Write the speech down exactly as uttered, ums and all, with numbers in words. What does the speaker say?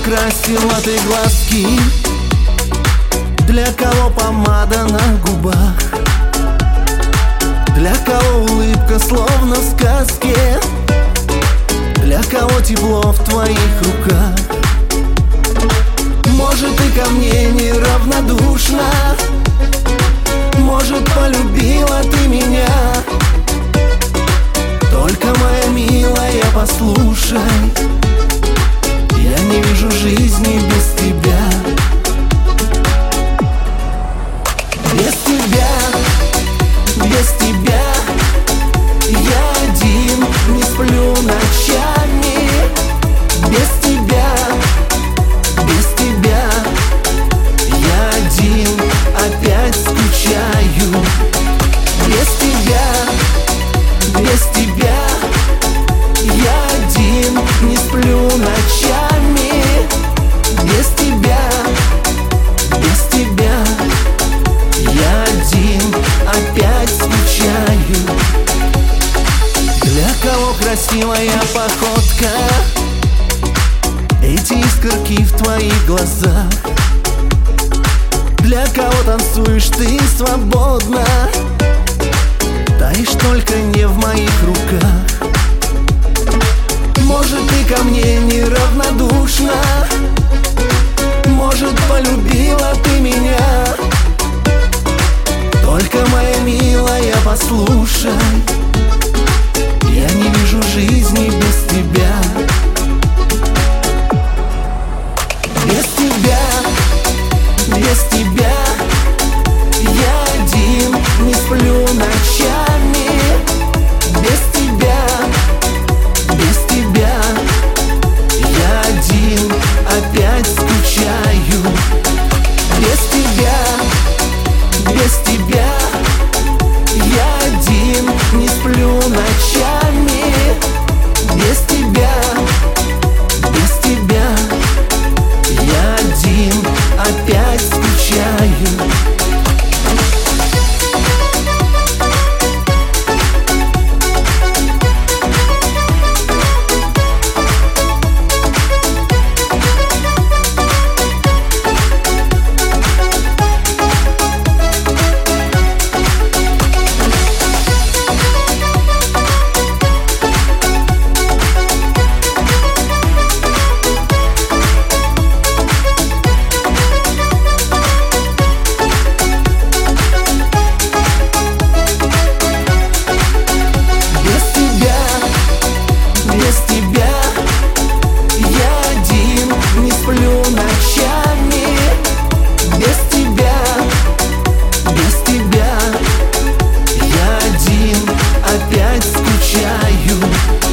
красила ты глазки, для кого помада на губах, для кого улыбка словно в сказке, для кого тепло в твоих руках. Может, ты ко мне неравнодушна, может, полюбила ты меня. Только, моя милая, послушай, я не вижу жизни без тебя. Без тебя, без тебя я один, не сплю ночами. Без тебя, без тебя я один, опять скучаю. Без тебя, без тебя я один, не сплю ночами. Без тебя, без тебя я один, опять скучаю. Для кого красивая походка, эти искорки в твоих глазах, для кого танцуешь ты свободно, таишь только не в моих руках. Может, ты ко мне неравнодушна, может, полюбила ты меня. Только, моя милая, послушай, я не вижу жизни без тебя. Без тебя, без тебя я один, не сплю ночами. Без тебя, без тебя я один, опять скучаю. Без тебя, без тебя я один, не сплю ночами. Без тебя, без тебя я один, опять скучаю. Без тебя я один, не сплю ночами. Без тебя, без тебя я один, опять скучаю.